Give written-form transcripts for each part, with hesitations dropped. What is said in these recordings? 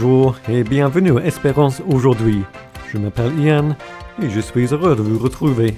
Bonjour et bienvenue à Espérance aujourd'hui. Je m'appelle Ian et je suis heureux de vous retrouver.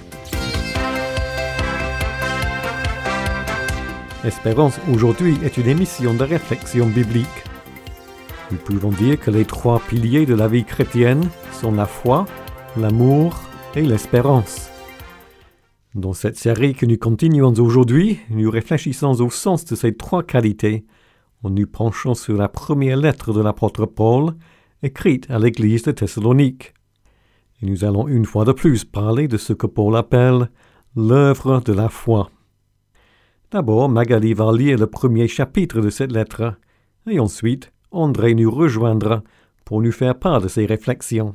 Espérance aujourd'hui est une émission de réflexion biblique. Nous pouvons dire que les trois piliers de la vie chrétienne sont la foi, l'amour et l'espérance. Dans cette série que nous continuons aujourd'hui, nous réfléchissons au sens de ces trois qualités en nous penchant sur la première lettre de l'apôtre Paul, écrite à l'église de Thessalonique. Et nous allons une fois de plus parler de ce que Paul appelle l'œuvre de la foi. D'abord, Magali va lire le premier chapitre de cette lettre, et ensuite, André nous rejoindra pour nous faire part de ses réflexions.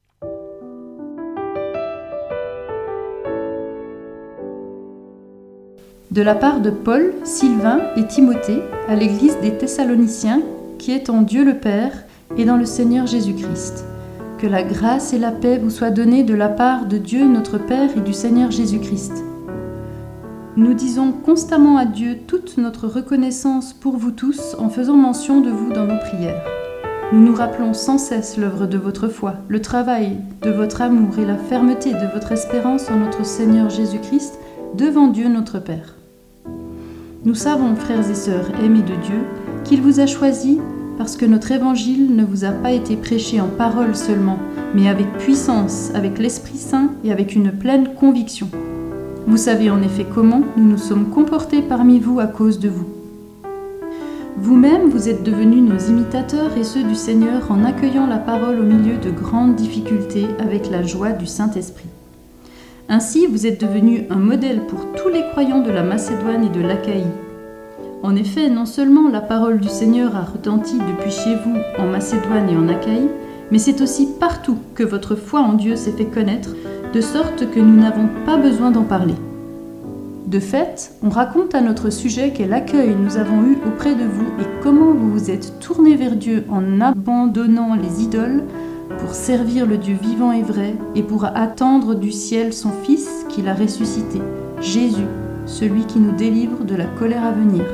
De la part de Paul, Sylvain et Timothée, à l'église des Thessaloniciens, qui est en Dieu le Père et dans le Seigneur Jésus-Christ. Que la grâce et la paix vous soient données de la part de Dieu notre Père et du Seigneur Jésus-Christ. Nous disons constamment à Dieu toute notre reconnaissance pour vous tous en faisant mention de vous dans nos prières. Nous nous rappelons sans cesse l'œuvre de votre foi, le travail de votre amour et la fermeté de votre espérance en notre Seigneur Jésus-Christ devant Dieu notre Père. Nous savons, frères et sœurs aimés de Dieu, qu'il vous a choisis parce que notre évangile ne vous a pas été prêché en parole seulement, mais avec puissance, avec l'Esprit Saint et avec une pleine conviction. Vous savez en effet comment nous nous sommes comportés parmi vous à cause de vous. Vous-même, vous êtes devenus nos imitateurs et ceux du Seigneur en accueillant la parole au milieu de grandes difficultés avec la joie du Saint-Esprit. Ainsi, vous êtes devenus un modèle pour tous les croyants de la Macédoine et de l'Achaïe. En effet, non seulement la parole du Seigneur a retenti depuis chez vous en Macédoine et en Achaïe, mais c'est aussi partout que votre foi en Dieu s'est fait connaître, de sorte que nous n'avons pas besoin d'en parler. De fait, on raconte à notre sujet quel accueil nous avons eu auprès de vous et comment vous vous êtes tournés vers Dieu en abandonnant les idoles pour servir le Dieu vivant et vrai et pour attendre du ciel son Fils qu'il a ressuscité, Jésus, celui qui nous délivre de la colère à venir.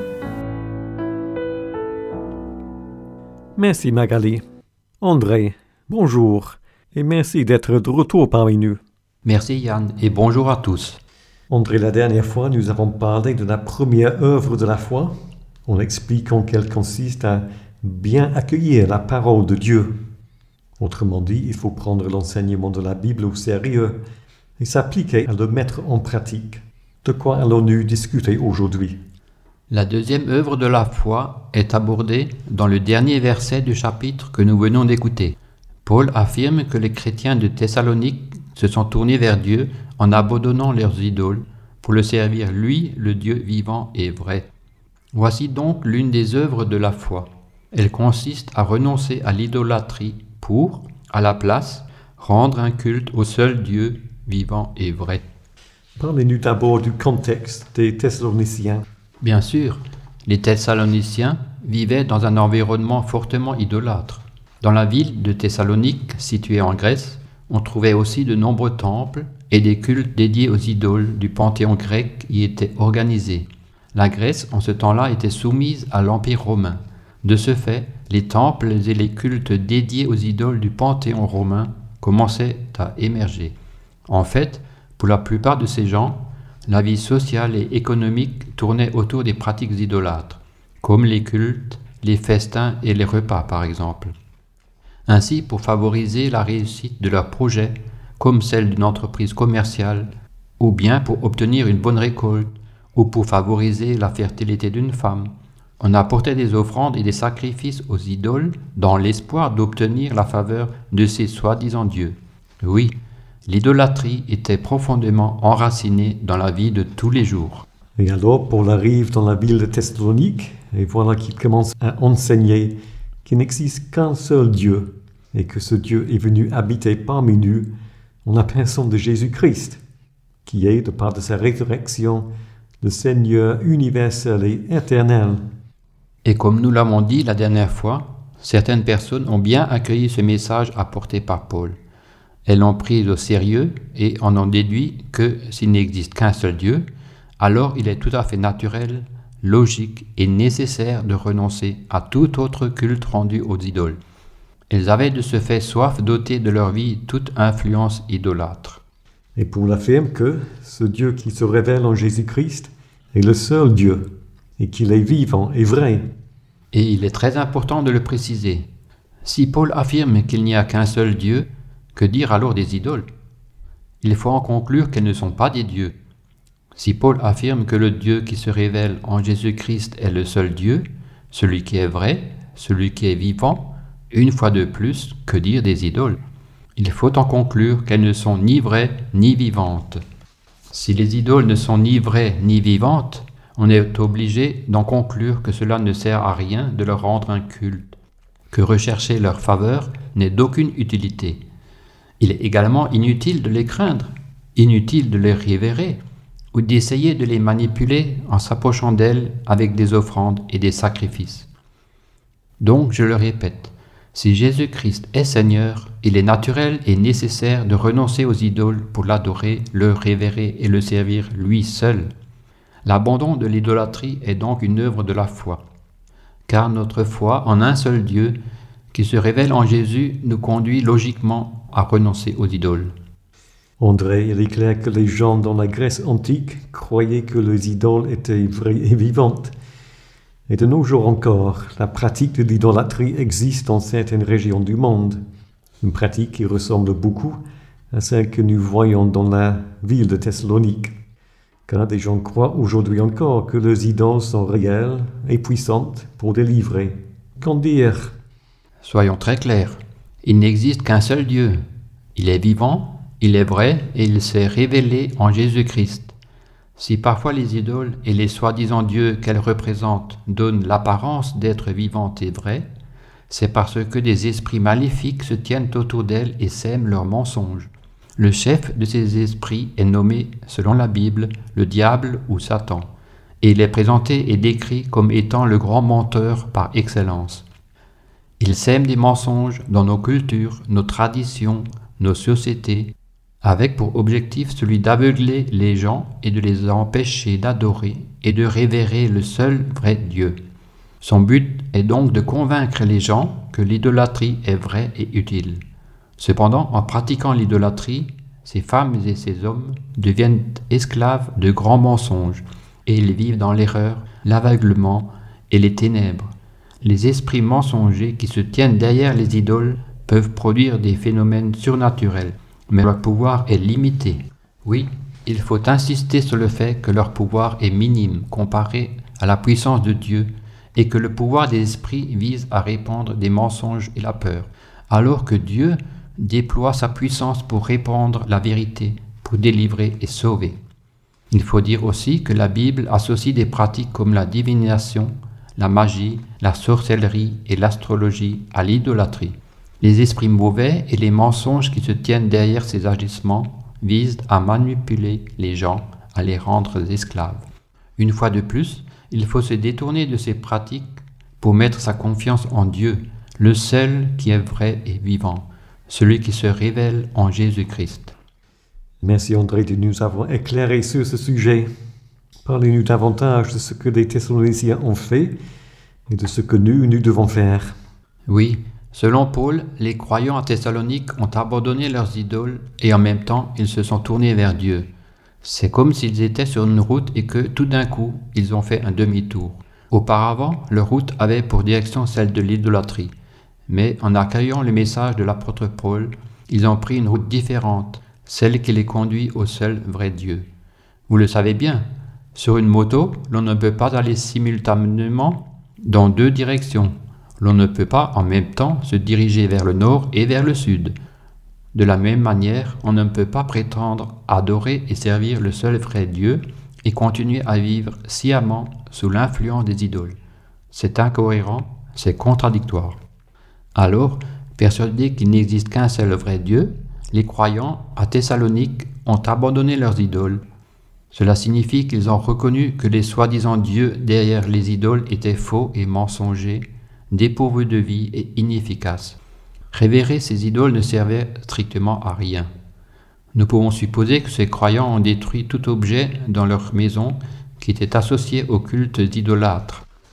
Merci Magali. André, bonjour et merci d'être de retour parmi nous. Merci Yann et bonjour à tous. André, la dernière fois, nous avons parlé de la première œuvre de la foi en expliquant qu'elle consiste à bien accueillir la parole de Dieu. Autrement dit, il faut prendre l'enseignement de la Bible au sérieux et s'appliquer à le mettre en pratique. De quoi allons-nous discuter aujourd'hui? La deuxième œuvre de la foi est abordée dans le dernier verset du chapitre que nous venons d'écouter. Paul affirme que les chrétiens de Thessalonique se sont tournés vers Dieu en abandonnant leurs idoles pour le servir lui, le Dieu vivant et vrai. Voici donc l'une des œuvres de la foi. Elle consiste à renoncer à l'idolâtrie pour, à la place, rendre un culte au seul Dieu vivant et vrai. Parlez-nous d'abord du contexte des Thessaloniciens. Bien sûr, les Thessaloniciens vivaient dans un environnement fortement idolâtre. Dans la ville de Thessalonique, située en Grèce, on trouvait aussi de nombreux temples et des cultes dédiés aux idoles du panthéon grec y étaient organisés. La Grèce, en ce temps-là, était soumise à l'Empire romain. De ce fait, les temples et les cultes dédiés aux idoles du panthéon romain commençaient à émerger. En fait, pour la plupart de ces gens, la vie sociale et économique tournait autour des pratiques idolâtres, comme les cultes, les festins et les repas par exemple. Ainsi, pour favoriser la réussite de leurs projets, comme celle d'une entreprise commerciale, ou bien pour obtenir une bonne récolte, ou pour favoriser la fertilité d'une femme, on apportait des offrandes et des sacrifices aux idoles dans l'espoir d'obtenir la faveur de ces soi-disant dieux. Oui, l'idolâtrie était profondément enracinée dans la vie de tous les jours. Et alors, Paul arrive dans la ville de Thessalonique, et voilà qu'il commence à enseigner qu'il n'existe qu'un seul Dieu, et que ce Dieu est venu habiter parmi nous en la personne de Jésus-Christ, qui est, de par de sa résurrection, le Seigneur universel et éternel. Et comme nous l'avons dit la dernière fois, certaines personnes ont bien accueilli ce message apporté par Paul. Elles l'ont pris au sérieux et en ont déduit que s'il n'existe qu'un seul Dieu, alors il est tout à fait naturel, logique et nécessaire de renoncer à tout autre culte rendu aux idoles. Elles avaient de ce fait soif d'ôter de leur vie toute influence idolâtre. Et Paul affirme que ce Dieu qui se révèle en Jésus-Christ est le seul Dieu, et qu'il est vivant et vrai. Et il est très important de le préciser. Si Paul affirme qu'il n'y a qu'un seul Dieu, que dire alors des idoles ? Il faut en conclure qu'elles ne sont pas des dieux. Si Paul affirme que le Dieu qui se révèle en Jésus-Christ est le seul Dieu, celui qui est vrai, celui qui est vivant, une fois de plus, que dire des idoles ? Il faut en conclure qu'elles ne sont ni vraies ni vivantes. Si les idoles ne sont ni vraies ni vivantes, on est obligé d'en conclure que cela ne sert à rien de leur rendre un culte, que rechercher leur faveur n'est d'aucune utilité. Il est également inutile de les craindre, inutile de les révérer, ou d'essayer de les manipuler en s'approchant d'elles avec des offrandes et des sacrifices. Donc, je le répète, si Jésus-Christ est Seigneur, il est naturel et nécessaire de renoncer aux idoles pour l'adorer, le révérer et le servir lui seul. L'abandon de l'idolâtrie est donc une œuvre de la foi, car notre foi en un seul Dieu, qui se révèle en Jésus, nous conduit logiquement à renoncer aux idoles. André, il est clair que les gens dans la Grèce antique croyaient que les idoles étaient vraies et vivantes. Et de nos jours encore, la pratique de l'idolâtrie existe dans certaines régions du monde. Une pratique qui ressemble beaucoup à celle que nous voyons dans la ville de Thessalonique. Car des gens croient aujourd'hui encore que les idoles sont réelles et puissantes pour délivrer. Qu'en dire ? Soyons très clairs, il n'existe qu'un seul Dieu. Il est vivant, il est vrai et il s'est révélé en Jésus-Christ. Si parfois les idoles et les soi-disant dieux qu'elles représentent donnent l'apparence d'être vivantes et vraies, c'est parce que des esprits maléfiques se tiennent autour d'elles et sèment leurs mensonges. Le chef de ces esprits est nommé, selon la Bible, le diable ou Satan, et il est présenté et décrit comme étant le grand menteur par excellence. Il sème des mensonges dans nos cultures, nos traditions, nos sociétés, avec pour objectif celui d'aveugler les gens et de les empêcher d'adorer et de révérer le seul vrai Dieu. Son but est donc de convaincre les gens que l'idolâtrie est vraie et utile. Cependant, en pratiquant l'idolâtrie, ces femmes et ces hommes deviennent esclaves de grands mensonges et ils vivent dans l'erreur, l'aveuglement et les ténèbres. Les esprits mensongers qui se tiennent derrière les idoles peuvent produire des phénomènes surnaturels, mais leur pouvoir est limité. Oui, il faut insister sur le fait que leur pouvoir est minime comparé à la puissance de Dieu et que le pouvoir des esprits vise à répandre des mensonges et la peur, alors que Dieu déploie sa puissance pour répandre la vérité, pour délivrer et sauver. Il faut dire aussi que la Bible associe des pratiques comme la divination, la magie, la sorcellerie et l'astrologie à l'idolâtrie. Les esprits mauvais et les mensonges qui se tiennent derrière ces agissements visent à manipuler les gens, à les rendre esclaves. Une fois de plus, il faut se détourner de ces pratiques pour mettre sa confiance en Dieu, le seul qui est vrai et vivant, celui qui se révèle en Jésus-Christ. Merci André de nous avoir éclairé sur ce sujet. Parlez-nous davantage de ce que les Thessaloniciens ont fait et de ce que nous devons faire. Oui, selon Paul, les croyants à Thessalonique ont abandonné leurs idoles et en même temps, ils se sont tournés vers Dieu. C'est comme s'ils étaient sur une route et que tout d'un coup, ils ont fait un demi-tour. Auparavant, leur route avait pour direction celle de l'idolâtrie. Mais en accueillant le message de l'apôtre Paul, ils ont pris une route différente, celle qui les conduit au seul vrai Dieu. Vous le savez bien, sur une moto, l'on ne peut pas aller simultanément dans deux directions. L'on ne peut pas en même temps se diriger vers le nord et vers le sud. De la même manière, on ne peut pas prétendre adorer et servir le seul vrai Dieu et continuer à vivre sciemment sous l'influence des idoles. C'est incohérent, c'est contradictoire. Alors, persuadés qu'il n'existe qu'un seul vrai Dieu, les croyants à Thessalonique ont abandonné leurs idoles. Cela signifie qu'ils ont reconnu que les soi-disant dieux derrière les idoles étaient faux et mensongers, dépourvus de vie et inefficaces. Révérer ces idoles ne servait strictement à rien. Nous pouvons supposer que ces croyants ont détruit tout objet dans leur maison qui était associé au culte d'idolâtres.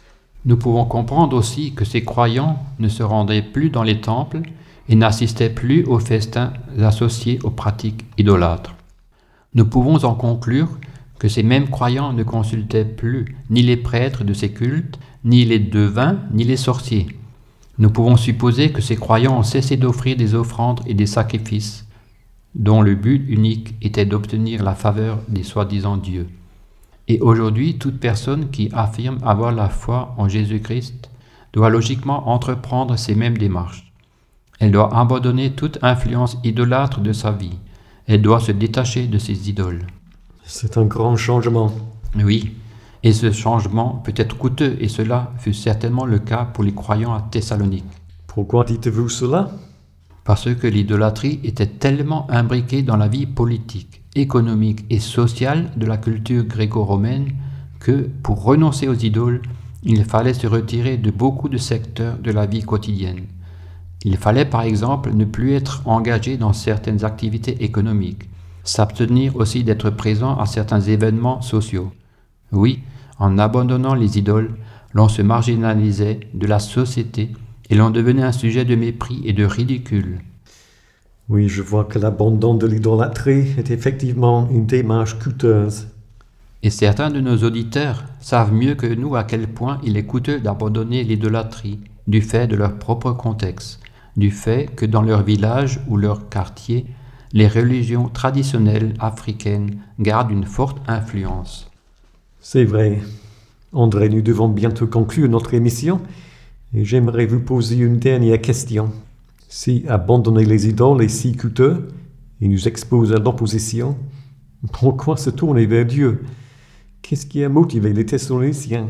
Nous pouvons comprendre aussi que ces croyants ne se rendaient plus dans les temples et n'assistaient plus aux festins associés aux pratiques idolâtres. Nous pouvons en conclure que ces mêmes croyants ne consultaient plus ni les prêtres de ces cultes, ni les devins, ni les sorciers. Nous pouvons supposer que ces croyants ont cessé d'offrir des offrandes et des sacrifices, dont le but unique était d'obtenir la faveur des soi-disant dieux. Et aujourd'hui, toute personne qui affirme avoir la foi en Jésus-Christ doit logiquement entreprendre ces mêmes démarches. Elle doit abandonner toute influence idolâtre de sa vie. Elle doit se détacher de ses idoles. C'est un grand changement. Oui, et ce changement peut être coûteux, et cela fut certainement le cas pour les croyants à Thessalonique. Pourquoi dites-vous cela? Parce que l'idolâtrie était tellement imbriquée dans la vie politique, économique et sociale de la culture gréco-romaine que, pour renoncer aux idoles, il fallait se retirer de beaucoup de secteurs de la vie quotidienne. Il fallait par exemple ne plus être engagé dans certaines activités économiques, s'abstenir aussi d'être présent à certains événements sociaux. Oui, en abandonnant les idoles, l'on se marginalisait de la société et l'on devenait un sujet de mépris et de ridicule. Oui, je vois que l'abandon de l'idolâtrie est effectivement une démarche coûteuse. Et certains de nos auditeurs savent mieux que nous à quel point il est coûteux d'abandonner l'idolâtrie, du fait de leur propre contexte, du fait que dans leur village ou leur quartier, les religions traditionnelles africaines gardent une forte influence. C'est vrai. André, nous devons bientôt conclure notre émission et j'aimerais vous poser une dernière question. Si abandonner les idoles est si coûteux et nous expose à l'opposition, pourquoi se tourner vers Dieu? Qu'est-ce qui a motivé les Thessaloniciens?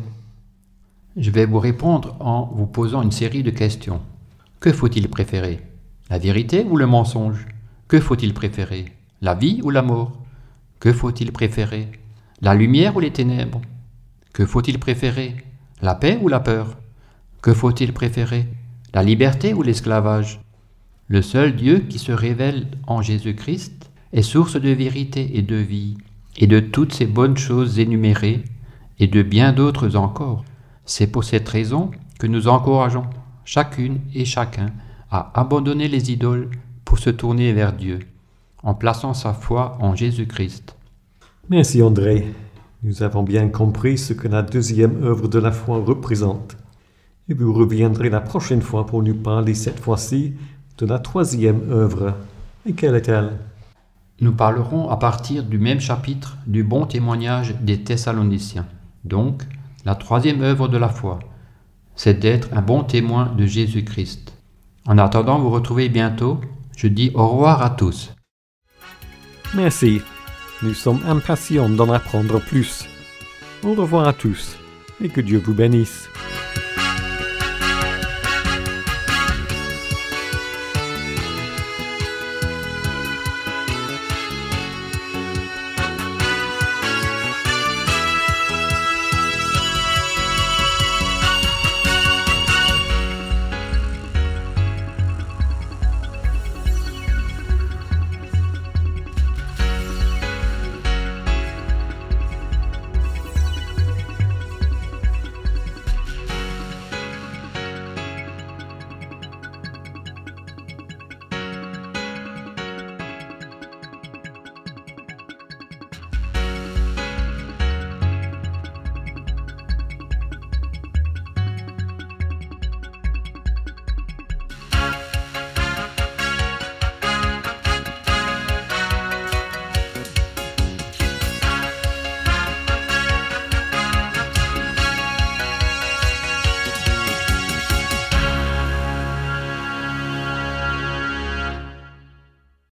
Je vais vous répondre en vous posant une série de questions. Que faut-il préférer? La vérité ou le mensonge? Que faut-il préférer? La vie ou la mort? Que faut-il préférer? La lumière ou les ténèbres? Que faut-il préférer? La paix ou la peur? Que faut-il préférer? La liberté ou l'esclavage? Le seul Dieu qui se révèle en Jésus-Christ est source de vérité et de vie, et de toutes ces bonnes choses énumérées, et de bien d'autres encore. C'est pour cette raison que nous encourageons chacune et chacun à abandonner les idoles pour se tourner vers Dieu, en plaçant sa foi en Jésus-Christ. Merci André. Nous avons bien compris ce que la deuxième œuvre de la foi représente. Et vous reviendrez la prochaine fois pour nous parler cette fois-ci de la troisième œuvre. Et quelle est-elle? Nous parlerons à partir du même chapitre du bon témoignage des Thessaloniciens. Donc, la troisième œuvre de la foi, c'est d'être un bon témoin de Jésus-Christ. En attendant, vous retrouvez bientôt. Je dis au revoir à tous. Merci. Nous sommes impatients d'en apprendre plus. Au revoir à tous et que Dieu vous bénisse.